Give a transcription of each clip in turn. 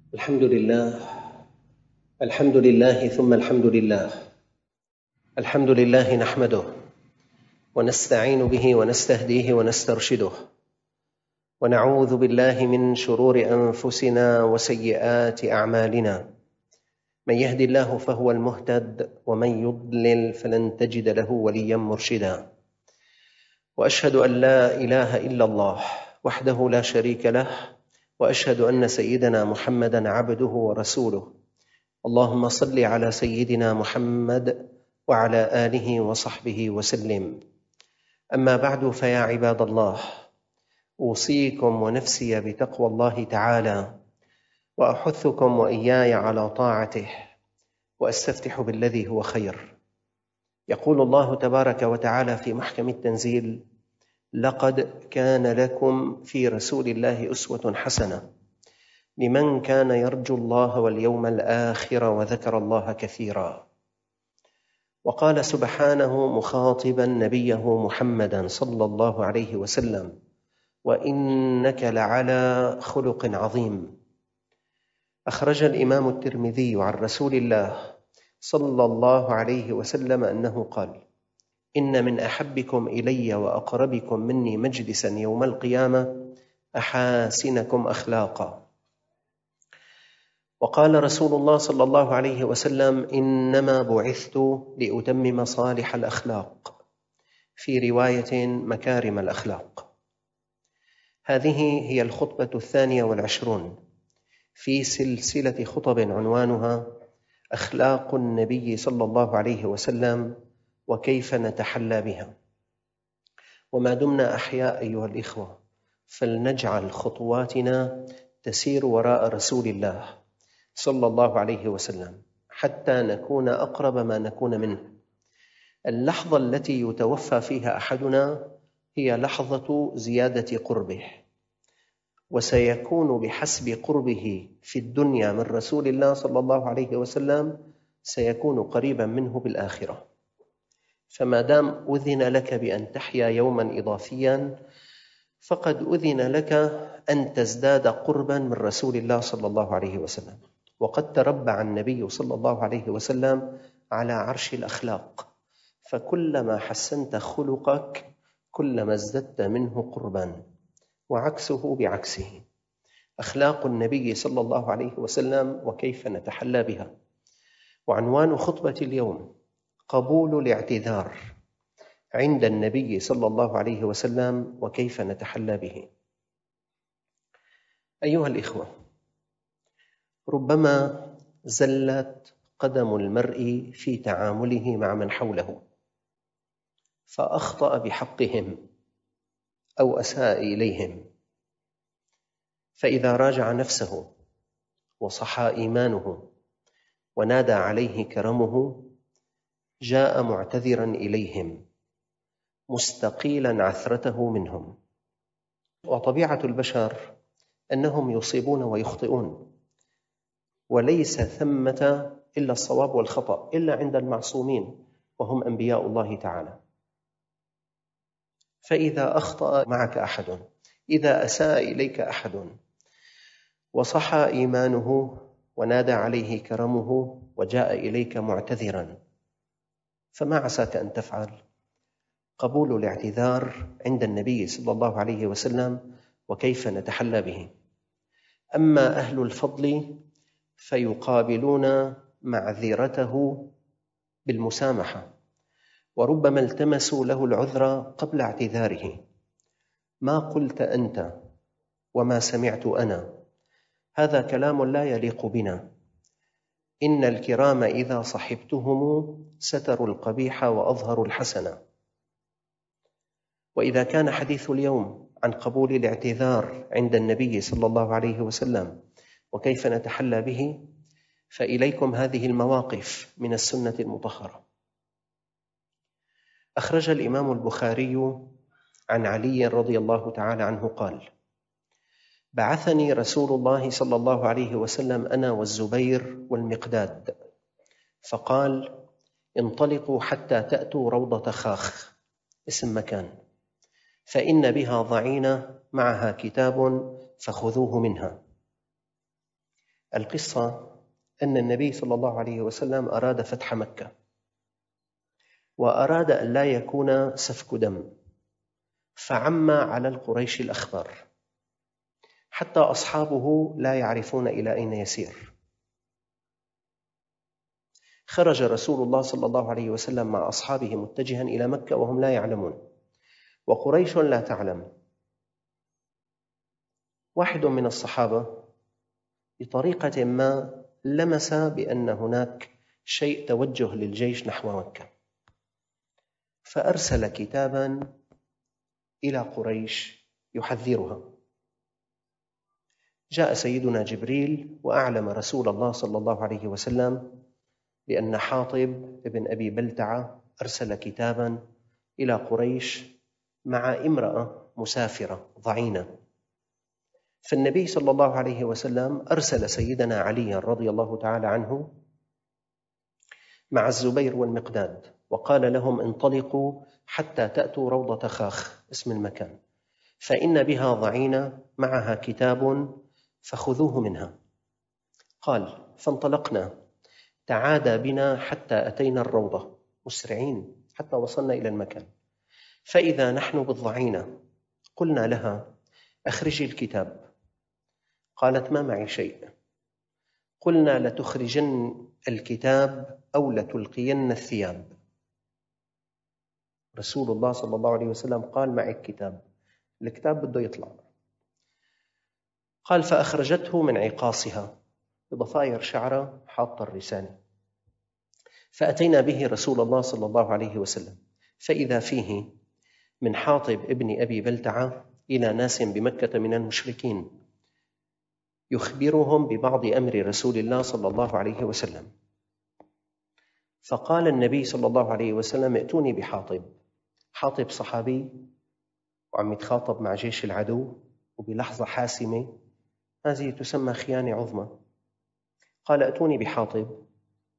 الحمد لله. الحمد لله ثم الحمد لله. الحمد لله نحمده ونستعين به ونستهديه ونسترشده، ونعوذ بالله من شرور أنفسنا وسيئات أعمالنا. من يهد الله فهو المهتد، ومن يضلل فلن تجد له وليا مرشدا. وأشهد أن لا إله إلا الله وحده لا شريك له، وأشهد أن سيدنا محمدًا عبده ورسوله. اللهم صل على سيدنا محمد وعلى آله وصحبه وسلم. أما بعد، فيا عباد الله، أوصيكم ونفسي بتقوى الله تعالى، وأحثكم وإياي على طاعته، وأستفتح بالذي هو خير. يقول الله تبارك وتعالى في محكم التنزيل: لقد كان لكم في رسول الله أسوة حسنة لمن كان يرجو الله واليوم الآخر وذكر الله كثيرا. وقال سبحانه مخاطبا نبيه محمدا صلى الله عليه وسلم: وإنك لعلى خلق عظيم. أخرج الإمام الترمذي عن رسول الله صلى الله عليه وسلم أنه قال: إن من أحبكم إلي وأقربكم مني مجلسا يوم القيامة أحاسنكم أخلاقا. وقال رسول الله صلى الله عليه وسلم: إنما بعثت لأتمم صالح الأخلاق، في رواية مكارم الأخلاق. هذه هي الخطبة 22 في سلسلة خطب عنوانها أخلاق النبي صلى الله عليه وسلم وكيف نتحلى بها. وما دمنا أحياء أيها الإخوة، فلنجعل خطواتنا تسير وراء رسول الله صلى الله عليه وسلم حتى نكون أقرب ما نكون منه. اللحظة التي يتوفى فيها أحدنا هي لحظة زيادة قربه، وسيكون بحسب قربه في الدنيا من رسول الله صلى الله عليه وسلم سيكون قريبا منه بالآخرة. فما دام أذن لك بأن تحيا يوما إضافيا، فقد أذن لك أن تزداد قربا من رسول الله صلى الله عليه وسلم. وقد تربع النبي صلى الله عليه وسلم على عرش الأخلاق، فكلما حسنت خلقك كلما ازددت منه قربا، وعكسه بعكسه. أخلاق النبي صلى الله عليه وسلم وكيف نتحلى بها. وعنوان خطبة اليوم: قبول الاعتذار عند النبي صلى الله عليه وسلم وكيف نتحلى به. أيها الإخوة، ربما زلت قدم المرء في تعامله مع من حوله، فأخطأ بحقهم أو أساء إليهم، فإذا راجع نفسه وصحى إيمانه ونادى عليه كرمه، جاء معتذرا إليهم مستقيلا عثرته منهم. وطبيعة البشر أنهم يصيبون ويخطئون، وليس ثمة إلا الصواب والخطأ إلا عند المعصومين وهم أنبياء الله تعالى. فإذا أخطأ معك أحد، إذا أساء إليك أحد، وصحى إيمانه ونادى عليه كرمه وجاء إليك معتذرا، فما عساك أن تفعل؟ قبول الاعتذار عند النبي صلى الله عليه وسلم وكيف نتحلى به. أما أهل الفضل فيقابلون معذرته بالمسامحة، وربما التمسوا له العذر قبل اعتذاره. ما قلت أنت وما سمعت أنا، هذا كلام لا يليق بنا. إن الكرام إذا صحبتهم ستروا القبيح وأظهروا الحسن. وإذا كان حديث اليوم عن قبول الاعتذار عند النبي صلى الله عليه وسلم وكيف نتحلى به، فإليكم هذه المواقف من السنة المطهرة. أخرج الإمام البخاري عن علي رضي الله تعالى عنه قال: بعثني رسول الله صلى الله عليه وسلم أنا والزبير والمقداد، فقال: انطلقوا حتى تأتوا روضة خاخ، اسم مكان، فإن بها ضعينة معها كتاب فخذوه منها. القصة أن النبي صلى الله عليه وسلم أراد فتح مكة، وأراد أن لا يكون سفك دم، فعم على القريش الأخبار حتى أصحابه لا يعرفون إلى أين يسير. خرج رسول الله صلى الله عليه وسلم مع أصحابه متجها إلى مكة وهم لا يعلمون، وقريش لا تعلم. واحد من الصحابة بطريقة ما لمس بأن هناك شيء توجه للجيش نحو مكة، فأرسل كتابا إلى قريش يحذرها. جاء سيدنا جبريل وأعلم رسول الله صلى الله عليه وسلم بأن حاطب ابن أبي بلتعة أرسل كتابا إلى قريش مع امرأة مسافرة ضعينة. فالنبي صلى الله عليه وسلم أرسل سيدنا علي رضي الله تعالى عنه مع الزبير والمقداد، وقال لهم: انطلقوا حتى تأتوا روضة خاخ، اسم المكان، فإن بها ضعينة معها كتاب فخذوه منها. قال: فانطلقنا، تعادى بنا حتى أتينا الروضة مسرعين حتى وصلنا إلى المكان، فإذا نحن بالضعينة. قلنا لها: أخرجي الكتاب. قالت: ما معي شيء. قلنا: لتخرجن الكتاب أو لتلقين الثياب. رسول الله صلى الله عليه وسلم قال: معي الكتاب، الكتاب بده يطلع. قال: فأخرجته من عقاصها بضفائر شعرة حاطة الرسالة، فأتينا به رسول الله صلى الله عليه وسلم، فإذا فيه من حاطب ابن أبي بلتعة إلى ناس بمكة من المشركين يخبرهم ببعض أمر رسول الله صلى الله عليه وسلم. فقال النبي صلى الله عليه وسلم: ائتوني بحاطب. حاطب صحابي وعم يتخاطب مع جيش العدو، وبلحظة حاسمة هذه تسمى خيانة عظمى. قال: ائتوني بحاطب.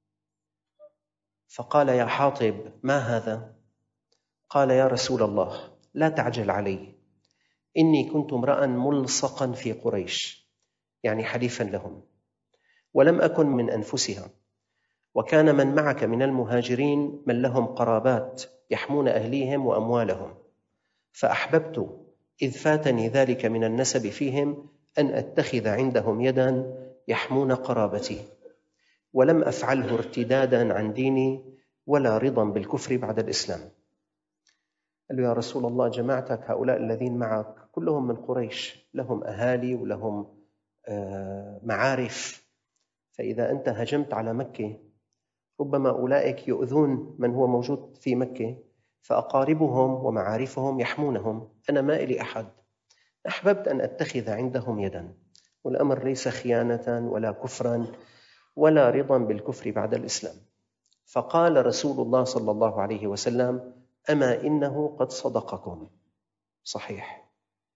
فقال: يا حاطب، ما هذا؟ قال: يا رسول الله، لا تعجل علي، إني كنت امرأ ملصقا في قريش، يعني حليفا لهم، ولم أكن من أنفسها، وكان من معك من المهاجرين من لهم قرابات يحمون أهليهم وأموالهم، فأحببت إذ فاتني ذلك من النسب فيهم أن أتخذ عندهم يدا يحمون قرابتي، ولم أفعله ارتدادا عن ديني ولا رضا بالكفر بعد الإسلام. قال له: يا رسول الله، جماعتك هؤلاء الذين معك كلهم من قريش، لهم أهالي ولهم معارف، فإذا أنت هجمت على مكة ربما أولئك يؤذون من هو موجود في مكة، فأقاربهم ومعارفهم يحمونهم، أنا ما إلي أحد، أحببت أن أتخذ عندهم يدا، والأمر ليس خيانة ولا كفرا ولا رضا بالكفر بعد الإسلام. فقال رسول الله صلى الله عليه وسلم: أما إنه قد صدقكم، صحيح.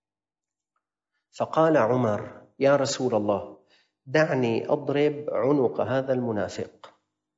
فقال عمر: يا رسول الله، دعني أضرب عنق هذا المنافق،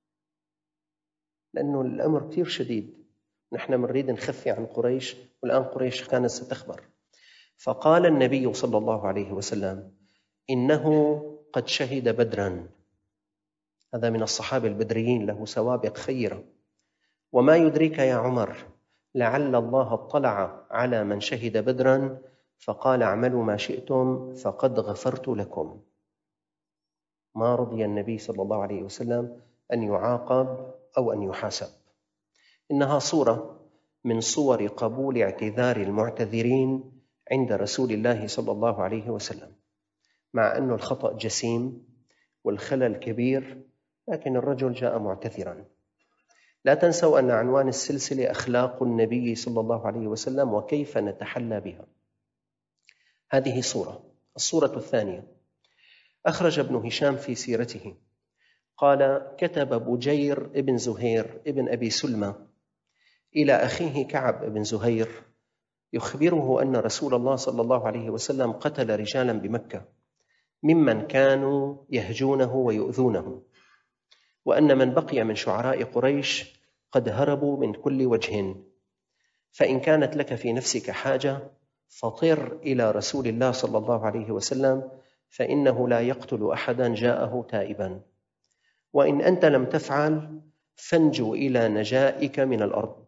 لأنه الأمر كثير شديد، نحن نريد نخفي عن قريش، والآن قريش كانت ستخبر. فقال النبي صلى الله عليه وسلم: إنه قد شهد بدرا، هذا من الصحابة البدريين، له سوابق خيرة. وما يدريك يا عمر، لعل الله اطلع على من شهد بدرا فقال: اعملوا ما شئتم فقد غفرت لكم. ما رضي النبي صلى الله عليه وسلم أن يعاقب أو أن يحاسب. إنها صورة من صور قبول اعتذار المعتذرين عند رسول الله صلى الله عليه وسلم، مع أن الخطأ جسيم والخلل كبير، لكن الرجل جاء معتذرا. لا تنسوا أن عنوان السلسلة أخلاق النبي صلى الله عليه وسلم وكيف نتحلى بها. هذه صورة. الصورة الثانية، أخرج ابن هشام في سيرته قال: كتب بجير ابن زهير ابن أبي سلمى إلى أخيه كعب ابن زهير يخبره أن رسول الله صلى الله عليه وسلم قتل رجالا بمكة ممن كانوا يهجونه ويؤذونه، وأن من بقي من شعراء قريش قد هربوا من كل وجه، فإن كانت لك في نفسك حاجة فطر إلى رسول الله صلى الله عليه وسلم فإنه لا يقتل أحدا جاءه تائبا، وإن أنت لم تفعل فانجو إلى نجائك من الأرض.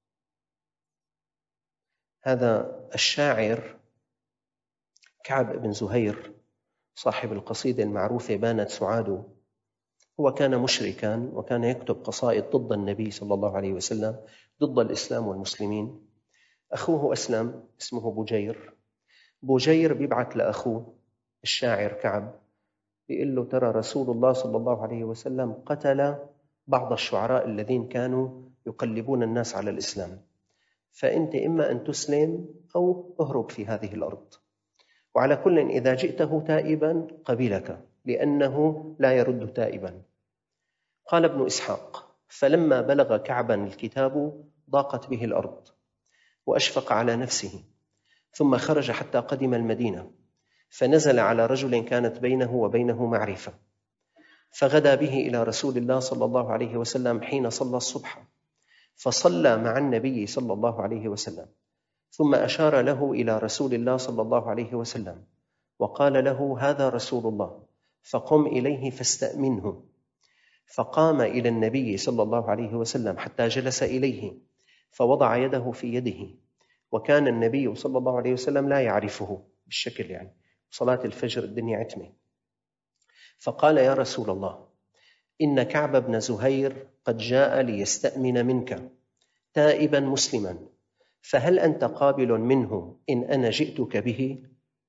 هذا الشاعر كعب بن زهير صاحب القصيدة المعروفة بانت سعاد، هو كان مشركا وكان يكتب قصائد ضد النبي صلى الله عليه وسلم، ضد الإسلام والمسلمين. أخوه أسلم اسمه بوجير بيبعث لأخوه الشاعر كعب بيقول له: ترى رسول الله صلى الله عليه وسلم قتل بعض الشعراء الذين كانوا يقلبون الناس على الإسلام، فأنت إما أن تسلم أو اهرب في هذه الأرض، وعلى كل إذا جئته تائبا قبلك لأنه لا يرد تائبا. قال ابن إسحاق: فلما بلغ كعبا الكتاب ضاقت به الأرض وأشفق على نفسه، ثم خرج حتى قدم المدينة، فنزل على رجل كانت بينه وبينه معرفة، فغدا به إلى رسول الله صلى الله عليه وسلم حين صلى الصبح، فصلى مع النبي صلى الله عليه وسلم، ثم أشار له إلى رسول الله صلى الله عليه وسلم وقال له: هذا رسول الله، فقم إليه فاستأمنه. فقام إلى النبي صلى الله عليه وسلم حتى جلس إليه، فوضع يده في يده، وكان النبي صلى الله عليه وسلم لا يعرفه بالشكل، يعني صلاة الفجر الدنيا عتمة. فقال: يا رسول الله، إن كعب بن زهير قد جاء ليستأمن منك تائبا مسلما، فهل أنت قابل منه إن أنا جئتك به؟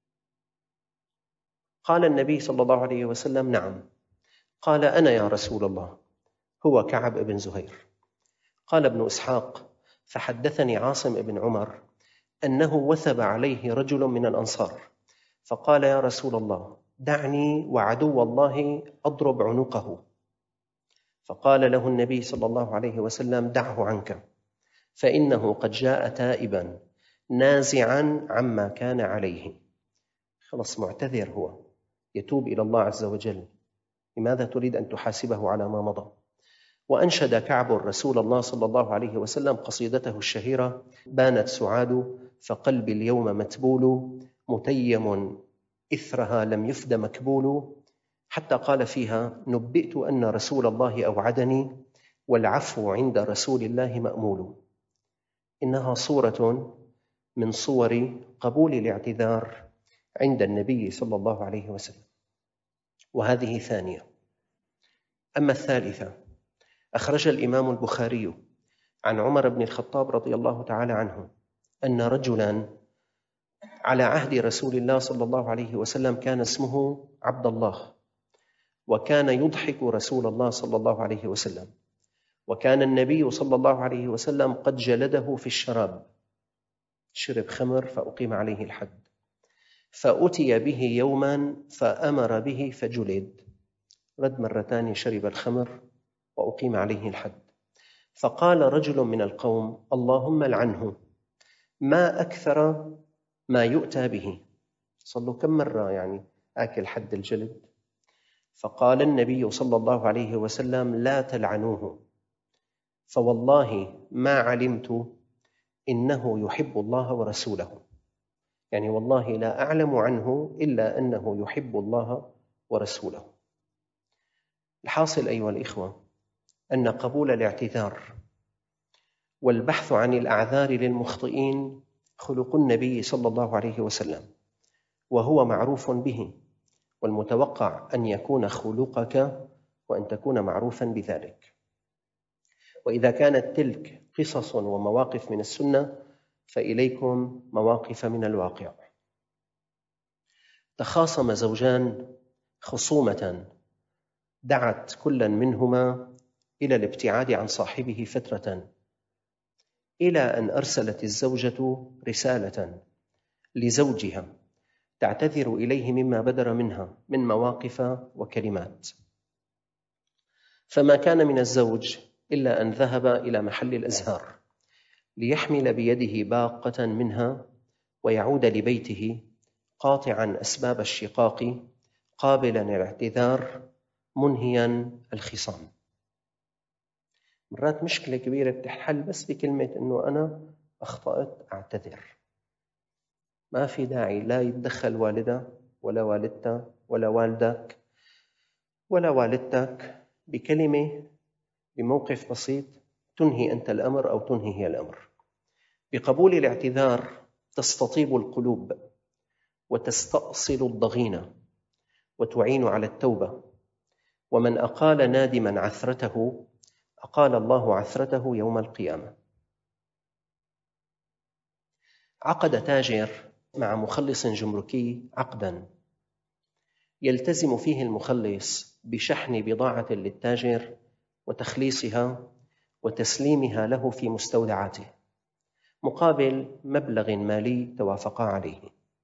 قال النبي صلى الله عليه وسلم: نعم. قال: أنا يا رسول الله، هو كعب بن زهير. قال ابن إسحاق: فحدثني عاصم بن عمر أنه وثب عليه رجل من الأنصار فقال: يا رسول الله، دعني وعدو الله أضرب عنقه. فقال له النبي صلى الله عليه وسلم: دعه عنك، فإنه قد جاء تائبا نازعا عما كان عليه. خلص معتذر، هو يتوب إلى الله عز وجل، لماذا تريد أن تحاسبه على ما مضى؟ وأنشد كعب رسول الله صلى الله عليه وسلم قصيدته الشهيرة: بانت سعاد فقلبي اليوم متبول، متيم إثرها لم يفد مكبول، حتى قال فيها: نبئت أن رسول الله أوعدني، والعفو عند رسول الله مأمول. إنها صورة من صور قبول الاعتذار عند النبي صلى الله عليه وسلم، وهذه ثانية. أما الثالثة، أخرج الإمام البخاري عن عمر بن الخطاب رضي الله تعالى عنه أن رجلاً على عهد رسول الله صلى الله عليه وسلم كان اسمه عبد الله، وكان يضحك رسول الله صلى الله عليه وسلم، وكان النبي صلى الله عليه وسلم قد جلده في الشراب، شرب خمر فأقيم عليه الحد، فأتي به يوماً فأمر به فجلد، رد مرتان شرب الخمر وأقيم عليه الحد. فقال رجل من القوم: اللهم لعنه، ما أكثر ما يؤتى به، صلوا كم مرة يعني آكل حد الجلد. فقال النبي صلى الله عليه وسلم: لا تلعنوه، فوالله ما علمت إنه يحب الله ورسوله، يعني والله لا أعلم عنه إلا أنه يحب الله ورسوله. الحاصل أيها الإخوة أن قبول الاعتذار والبحث عن الأعذار للمخطئين خلق النبي صلى الله عليه وسلم، وهو معروف به، والمتوقع أن يكون خلقك وأن تكون معروفا بذلك. وإذا كانت تلك قصص ومواقف من السنة، فإليكم مواقف من الواقع. تخاصم زوجان خصومة دعت كل منهما إلى الابتعاد عن صاحبه فترة، إلى أن أرسلت الزوجة رسالة لزوجها تعتذر إليه مما بدر منها من مواقف وكلمات، فما كان من الزوج إلا أن ذهب إلى محل الأزهار ليحمل بيده باقة منها ويعود لبيته قاطعا أسباب الشقاق، قابلا الاعتذار، منهيا الخصام. مرات مشكلة كبيرة بتحل بس بكلمة أنه أنا أخطأت أعتذر، ما في داعي لا يتدخل والدها ولا والدتها ولا والدك ولا والدتك بكلمة، بموقف بسيط تنهي أنت الأمر أو تنهي هي الأمر. بقبول الاعتذار تستطيب القلوب وتستأصل الضغينة وتعين على التوبة. ومن أقال نادما عثرته أقال الله عثرته يوم القيامة. عقد تاجر مع مخلص جمركي عقدا يلتزم فيه المخلص بشحن بضاعة للتاجر وتخليصها وتسليمها له في مستودعاته مقابل مبلغ مالي توافقا عليه.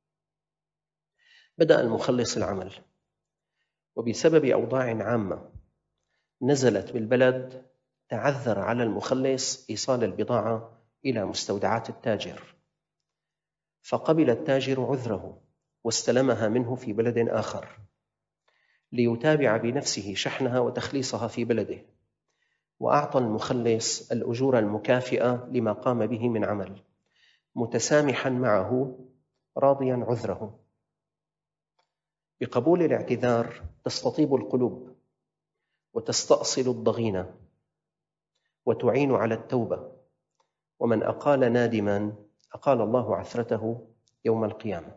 بدأ المخلص العمل، وبسبب أوضاع عامة نزلت بالبلد تعذر على المخلص إيصال البضاعة إلى مستودعات التاجر، فقبل التاجر عذره واستلمها منه في بلد آخر ليتابع بنفسه شحنها وتخليصها في بلده، وأعطى المخلص الأجور المكافئة لما قام به من عمل، متسامحا معه راضيا عذره. بقبول الاعتذار تستطيب القلوب وتستأصل الضغينة وتعين على التوبة. ومن أقال نادما أقال الله عثرته يوم القيامة.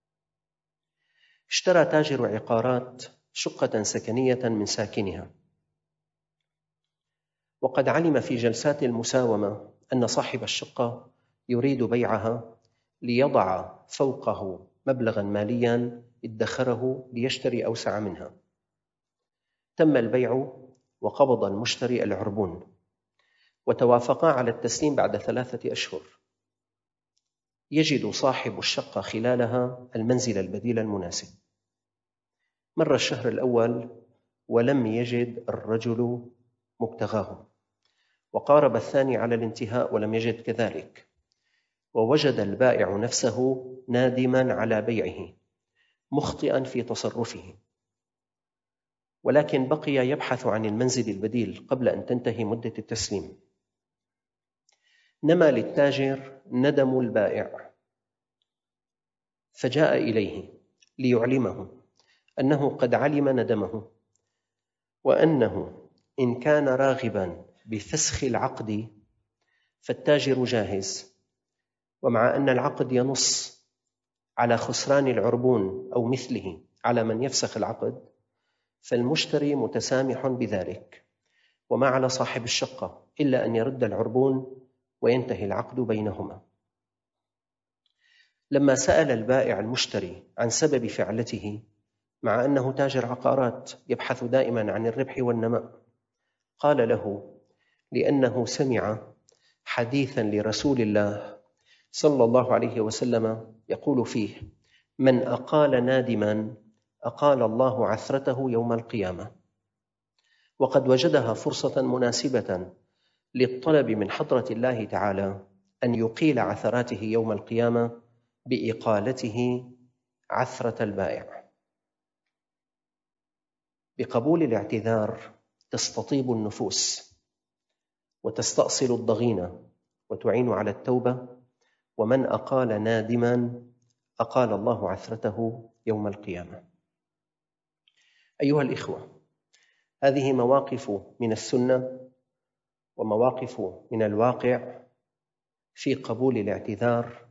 اشترى تاجر عقارات شقة سكنية من ساكنها، وقد علم في جلسات المساومة أن صاحب الشقة يريد بيعها ليضع فوقه مبلغاً مالياً ادخره ليشتري أوسع منها. تم البيع وقبض المشتري العربون، وتوافقا على التسليم بعد 3 أشهر. يجد صاحب الشقة خلالها المنزل البديل المناسب. مر الشهر الأول ولم يجد الرجل مبتغاه، وقارب الثاني على الانتهاء ولم يجد كذلك، ووجد البائع نفسه نادما على بيعه مخطئا في تصرفه، ولكن بقي يبحث عن المنزل البديل قبل أن تنتهي مدة التسليم. نما للتاجر ندم البائع، فجاء إليه ليعلمه أنه قد علم ندمه، وأنه إن كان راغبا بفسخ العقد فالتاجر جاهز، ومع أن العقد ينص على خسران العربون أو مثله على من يفسخ العقد، فالمشتري متسامح بذلك، وما على صاحب الشقة إلا أن يرد العربون وينتهي العقد بينهما. لما سأل البائع المشتري عن سبب فعلته، مع أنه تاجر عقارات يبحث دائما عن الربح والنماء، قال له: لأنه سمع حديثا لرسول الله صلى الله عليه وسلم يقول فيه: من أقال نادما أقال الله عثرته يوم القيامة. وقد وجدها فرصة مناسبة للطلب من حضرة الله تعالى أن يقيل عثراته يوم القيامة بإقالته عثرة البائع. بقبول الاعتذار تستطيب النفوس وتستأصل الضغينة وتعين على التوبة. ومن أقال نادما أقال الله عثرته يوم القيامة. أيها الإخوة، هذه مواقف من السنة ومواقف من الواقع في قبول الاعتذار،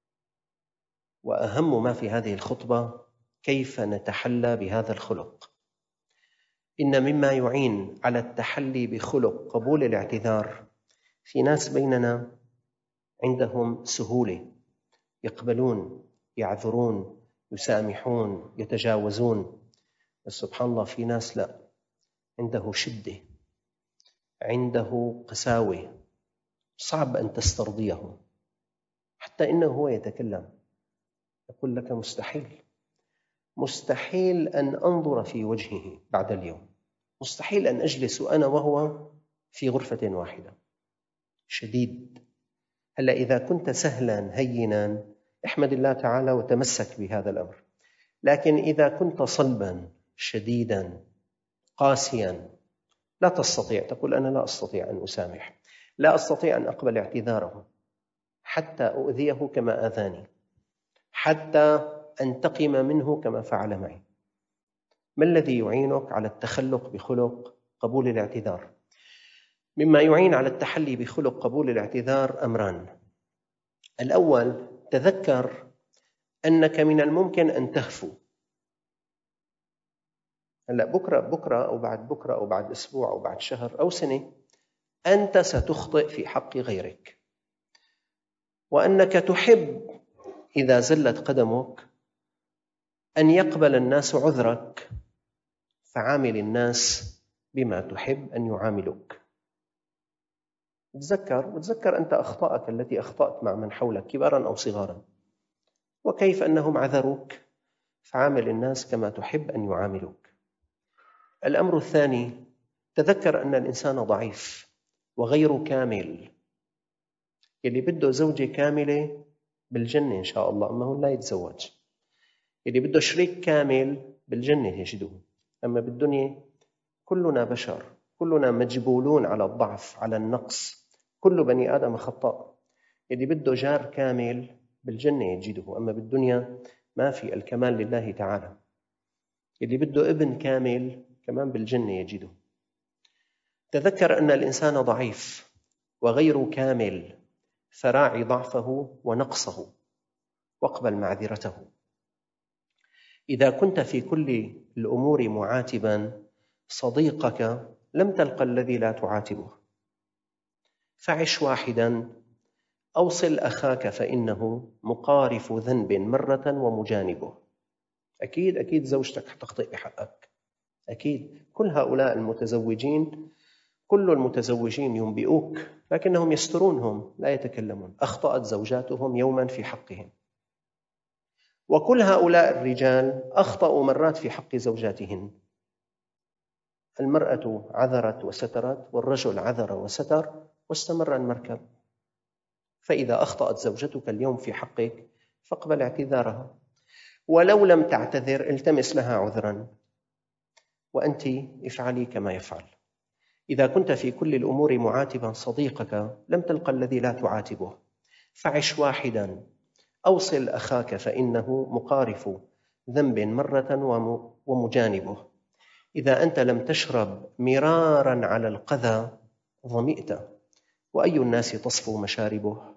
وأهم ما في هذه الخطبة كيف نتحلى بهذا الخلق. إن مما يعين على التحلي بخلق قبول الاعتذار في ناس بيننا عندهم سهولة، يقبلون، يعذرون، يسامحون، يتجاوزون. بس سبحان الله في ناس لا، عنده شدة، عنده قساوة، صعب أن تسترضيه. حتى إنه هو يتكلم يقول لك: مستحيل أن أنظر في وجهه بعد اليوم، مستحيل أن أجلس أنا وهو في غرفة واحدة. شديد. هلأ إذا كنت سهلا هينا احمد الله تعالى وتمسك بهذا الأمر، لكن إذا كنت صلبا شديدا قاسيا لا تستطيع، تقول: أنا لا أستطيع أن أسامح، لا أستطيع أن أقبل اعتذاره حتى أؤذيه كما آذاني، حتى أنتقم منه كما فعل معي. ما الذي يعينك على التخلق بخلق قبول الاعتذار؟ مما يعين على التحلي بخلق قبول الاعتذار أمران. الأول، تذكر أنك من الممكن أن تهفو. هلأ بكرة أو بعد بكرة أو بعد أسبوع أو بعد شهر أو سنة أنت ستخطئ في حق غيرك، وأنك تحب إذا زلت قدمك أن يقبل الناس عذرك، فعامل الناس بما تحب أن يعاملوك. تذكر أنت أخطاءك التي أخطأت مع من حولك كبارا أو صغارا، وكيف أنهم عذروك، فعامل الناس كما تحب أن يعاملوك. الأمر الثاني، تذكر أن الإنسان ضعيف وغير كامل. يلي بده زوجة كاملة بالجنة إن شاء الله، أما هو لا يتزوج. يلي بده شريك كامل بالجنة يجده. أما بالدنيا كلنا بشر، كلنا مجبولون على الضعف، على النقص، كل بني آدم خطاء. يلي بده جار كامل بالجنة يجده، أما بالدنيا ما في الكمال لله تعالى. يلي بده ابن كامل كمان بالجنة يجده. تذكر أن الإنسان ضعيف وغير كامل، فراعي ضعفه ونقصه واقبل معذرته. إذا كنت في كل الأمور معاتبا صديقك، لم تلقى الذي لا تعاتبه. فعش واحدا، أوصل أخاك فإنه مقارف ذنب مرة ومجانبه. أكيد زوجتك حتخطئ بحقك، أكيد. كل هؤلاء المتزوجين، كل المتزوجين ينبئوك، لكنهم يسترونهم، لا يتكلمون. أخطأت زوجاتهم يوما في حقهم. وكل هؤلاء الرجال أخطأوا مرات في حق زوجاتهن. المرأة عذرت وسترت، والرجل عذر وستر، واستمر المركب. فإذا أخطأت زوجتك اليوم في حقك فاقبل اعتذارها، ولو لم تعتذر التمس لها عذرا، وأنت افعلي كما يفعل. إذا كنت في كل الأمور معاتبا صديقك، لم تلقى الذي لا تعاتبه. فعش واحدا، أوصل أخاك فإنه مقارف ذنب مرة ومجانبه. إذا أنت لم تشرب مرارا على القذى ظمئت، وأي الناس تصفو مشاربه.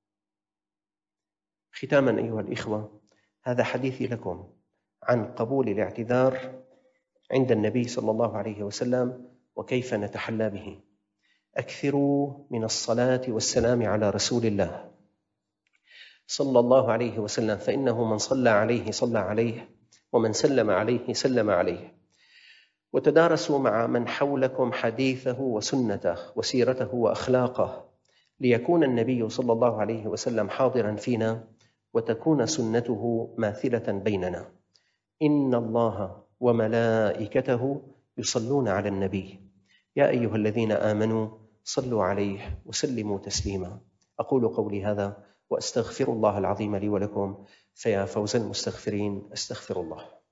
ختاما أيها الإخوة، هذا حديثي لكم عن قبول الاعتذار عند النبي صلى الله عليه وسلم وكيف نتحلى به. أكثروا من الصلاة والسلام على رسول الله صلى الله عليه وسلم، فإنه من صلى عليه صلى عليه، ومن سلم عليه سلم عليه. وتدارسوا مع من حولكم حديثه وسنته وسيرته وأخلاقه، ليكون النبي صلى الله عليه وسلم حاضرا فينا، وتكون سنته ماثلة بيننا. إن الله وملائكته يصلون على النبي، يا أيها الذين آمنوا صلوا عليه وسلموا تسليما. أقول قولي هذا وأستغفر الله العظيم لي ولكم، فيا فوز المستغفرين، أستغفر الله.